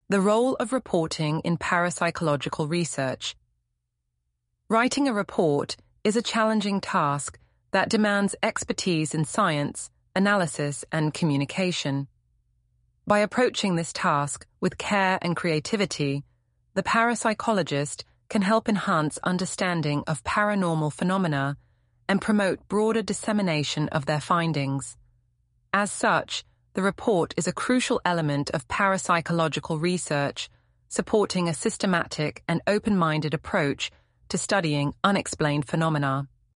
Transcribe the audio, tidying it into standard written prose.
The role of reporting in parapsychological research. Writing a report is a challenging task that demands expertise in science, analysis, and communication. By approaching this task with care and creativity, the parapsychologist can help enhance understanding of paranormal phenomena and promote broader dissemination of their findings. As such, the report is a crucial element of parapsychological research, supporting a systematic and open-minded approach to studying unexplained phenomena.